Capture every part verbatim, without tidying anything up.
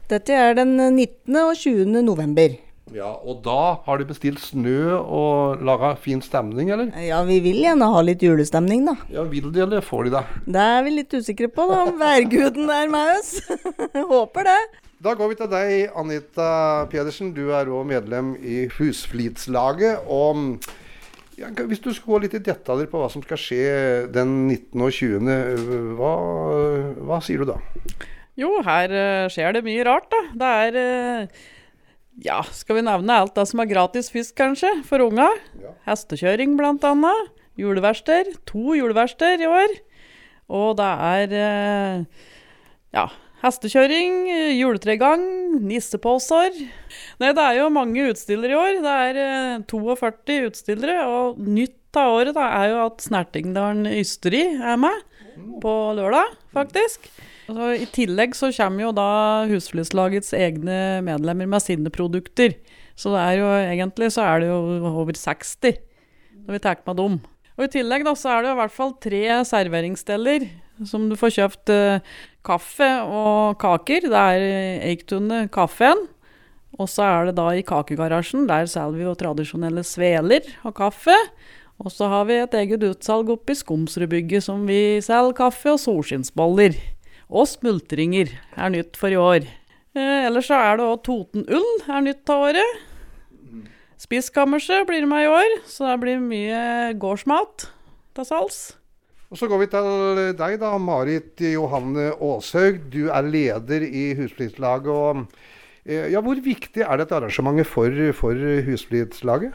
Dette er den nittende og tjuende november. Ja, og da har de bestilt snø og laget fin stemning, eller? Ja, vi vil gjerne ha litt julestemning da. Ja, vil de, eller får de det? Det er vi litt usikre på da, om værguden er med oss. Håper det. Da går vi til deg, Anita Pedersen. Du er også medlem i Husflidslaget. Og ja, hvis du skal gå litt i detaljer på hva som skal skje den nittende og tjuende, hva, hva sier du da? Jo, her uh, skjer det mye rart da. Det er, uh, ja, skal vi nevne alt det som er gratis fisk kanskje, for unga? Ja. Hestekjøring blant annet, juleverster, to juleverster i år. Og det er, uh, ja, hestekjøring, juletregang, nissepåser. Nei, det er jo mange utstillere i år. Det er uh, førtito utstillere, og nytt av året da, er jo at Snertingdalen Ysteri er med på lørdag, faktisk. Så i tillegg så kommer jo da Husflidslagets egne medlemmer med sine produkter. Så det er jo, egentlig så er det jo over seksti når vi tar med dem. Og i tillegg da så er det i hvert fall tre serveringssteder som du får kjøpt eh, kaffe og kaker. Det er Eiktunne kaffen. Og så er det da i kakegarasjen, der selger vi jo tradisjonelle sveler og kaffe. Og så har vi et eget utsalg oppe i Skomsrudbygget som vi selger kaffe og solskinnsboller. Og smultringer er nytt for i år. Eh, ellers så er det også Totenull er nytt av året. Spiskammerset blir med i år, så det blir mye gårdsmat til salgs. Og så går vi til deg da, Marit Johanne Åshaug. Du er leder i Husflidslaget. Og, eh, ja, hvor viktig er dette arrangementet for, for Husflidslaget?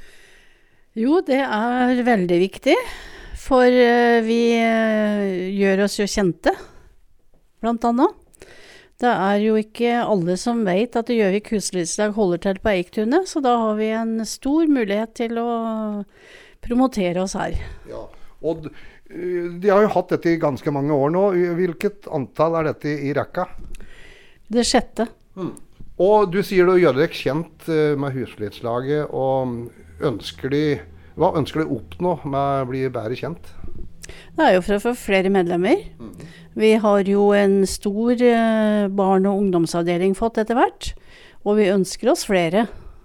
Jo, det er veldig viktig, for uh, vi uh, gjør oss jo kjente. Blant annet. Det er jo ikke alle som vet at Gjøvik Husflidslag holder til på Eiktunet, så da har vi en stor mulighet til å promotere oss her. Ja, og de har jo hatt dette i ganske mange år nå. Hvilket antall er dette i rekka? Det sjette. Mm. Og du sier du gjør deg kjent med Husflidslaget, og ønsker de, hva ønsker de oppnå med å bli bedre kjent? Det er jo for å få flere medlemmer. Mm. Vi har jo en stor eh, barn- og ungdomsavdeling fått etter hvert, og vi ønsker oss flere.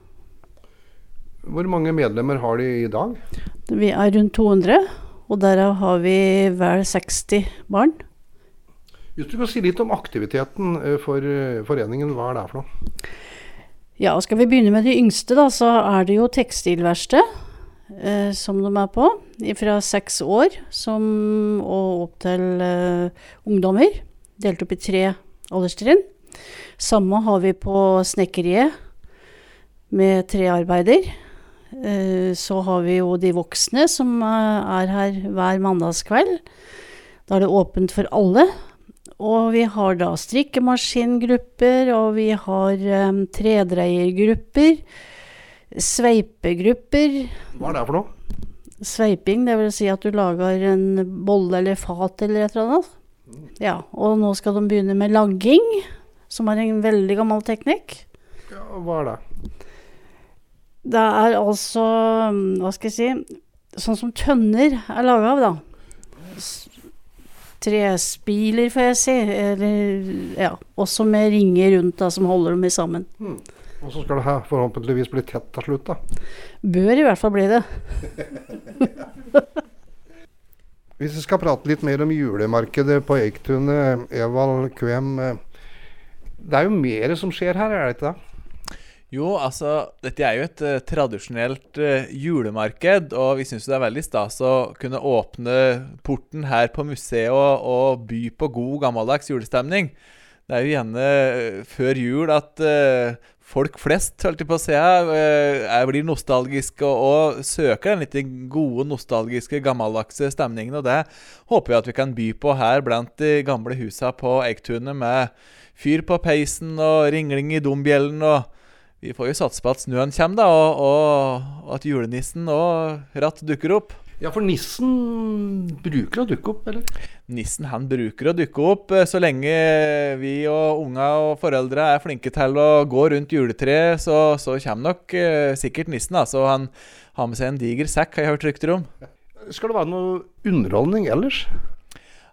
Hvor mange medlemmer har de i dag? Vi er rundt to hundre, og derav har vi vel seksti barn. Hvis du kan si litt om aktiviteten for foreningen, hva er det for noe? Ja, skal vi begynne med de yngste da, så er det jo tekstilverksted. Eh, som de er på, fra seks år som, og opp til eh, ungdommer, delt opp i tre alderstrinn. Samme har vi på snekkeriet med tre arbeider. Eh, så har vi jo de voksne som er her hver mandagskveld. Da er det åpent for alle. Og vi har da strikkemaskingrupper, og vi har eh, tredreiergrupper, sveipegrupper. Hva er det for noe? Sveiping, det vil si at du lager en bolle eller fat eller et eller annet. Mm. Ja, og nå skal de begynne med lagging, som er en veldig gammel teknikk. Ja, hva er det? Det er altså, hva skal jeg si, sånn som tønner er laget av da. Trespiler, får jeg si, eller, ja, også med ringer rundt da, som holder dem i sammen. Mm. Og så skal det her forhåpentligvis bli tett til slutt da. Bør i hvert fall bli det. Hvis vi skal prate litt mer om julemarkedet på Eiktunet, Evald Kvem, det er jo mer som skjer her, er det ikke det? Jo, altså, dette er jo et uh, tradisjonelt uh, julemarked, og vi synes det er veldig stas å kunne åpne porten her på museet og, og by på god gammeldags julestemning. Det er jo gjerne uh, før jul at uh, folk flest, holdt jeg på å si, uh, blir nostalgiske og, og søker den litt gode, nostalgiske, gammeldagse stemningen, og det håper vi at vi kan by på her blant de gamle husene på Eiktunet med fyr på peisen og ringling i dombjellen, og vi får jo satse på at snøen kommer da, og, og, og at julenissen og ratt dukker opp. Ja, for nissen bruker å dukke opp, eller? Nissen, han bruker å dukke opp så lenge vi og unge og foreldre er flinke til å gå rundt juletreet, så, så kommer nok uh, sikkert nissen, da. Så han har med seg en diger sekk, har jeg hørt rykter om. Skal det være noe underholdning ellers?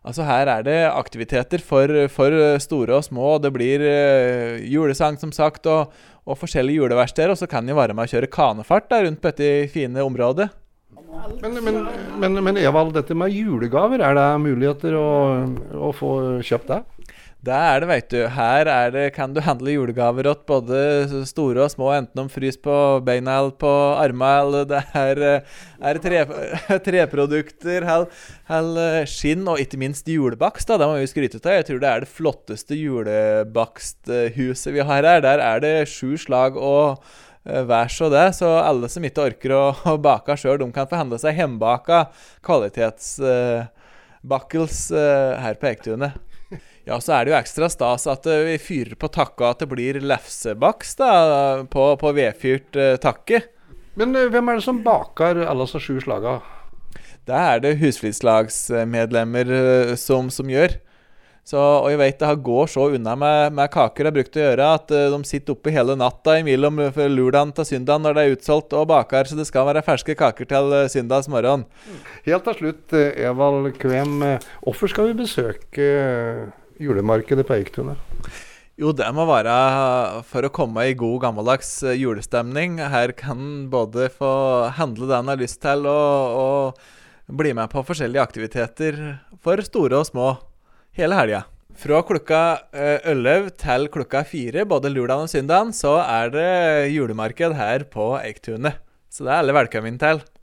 Altså her er det aktiviteter for, for store og små, det blir uh, julesang som sagt, og, og forskjellige juleverksteder, og så kan de være med å kjøre kanefart der rundt på dette fine området. Men, men, men, men Evald, dette med julegaver, er det muligheter å, å få kjøpt det? Det er det, vet du. Her er det, kan du handle julegaver åt både store og små, enten om frys på beina eller på armene, eller det er, er tre, treprodukter, eller skinn, og ikke minst julebakst, da. Det må vi skryte til. Jeg tror det er det flotteste julebaksthuset vi har her. Der er det sju slag og vær så det, så alle som ikke orker å, å bake selv, de kan få handle seg hjemmebaka kvalitetsbakkels uh, uh, her på Eiktunet. Ja, så er det jo ekstra stas at uh, vi fyrer på takka at det blir lefsebakst da, på, på vedfyrt uh, takke. Men uh, hvem er det som baker alle disse sju slaga? Det er det husflidslagsmedlemmer uh, som, som gjør. Så, og jeg vet det går så unna med, med kaker jeg har brukt å gjøre at uh, de sitter oppe hele natta imellom lurdagen til syndagen når det er utsolgt og baker, så det skal være ferske kaker til uh, syndags morgen. Helt til slutt, Evald Kvem, hvorfor skal vi besøke julemarkedet på Eiktunet? Jo, det må være for å komme i god gammeldags julestemning. Her kan både få handle det en har lyst til og, og bli med på forskjellige aktiviteter for store og små. Hele helga. Fra klokka elleve til klokka fire, både lørdag og søndag, så er det julemarked her på Eiktunet. Så det er alle velkommen til.